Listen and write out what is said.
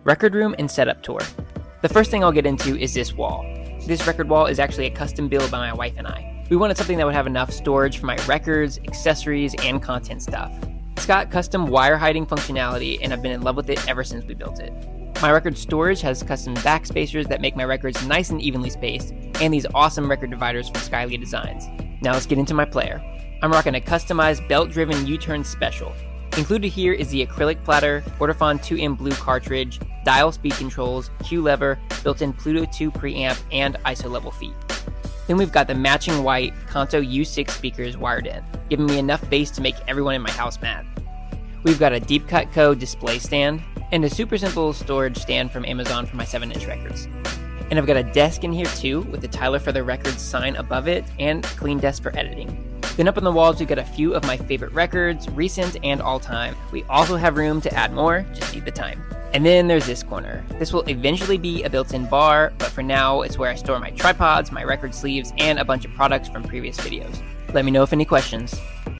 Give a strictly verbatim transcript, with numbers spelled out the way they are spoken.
Record room and setup tour. The first thing I'll get into is this wall. This record wall is actually a custom build by my wife and I. We wanted something that would have enough storage for my records, accessories, and content stuff. It's got custom wire hiding functionality, and I've been in love with it ever since we built it. My record storage has custom backspacers that make my records nice and evenly spaced, and these awesome record dividers from Skylia Designs. Now let's get into my player. I'm rocking a customized belt-driven U-turn special. Included here is the acrylic platter, Ortofon two M Blue cartridge, dial speed controls, Q lever, built-in Pluto two preamp, and I S O level feet. Then we've got the matching white Kanto U six speakers wired in, giving me enough bass to make everyone in my house mad. We've got a Deep Cut Co. display stand, and a super simple storage stand from Amazon for my seven inch records. And I've got a desk in here too, with the Tyler for the Records sign above it, and a clean desk for editing. Then up on the walls, we've got a few of my favorite records, recent and all-time. We also have room to add more, just need the time. And then there's this corner. This will eventually be a built-in bar, but for now, it's where I store my tripods, my record sleeves, and a bunch of products from previous videos. Let me know if any questions.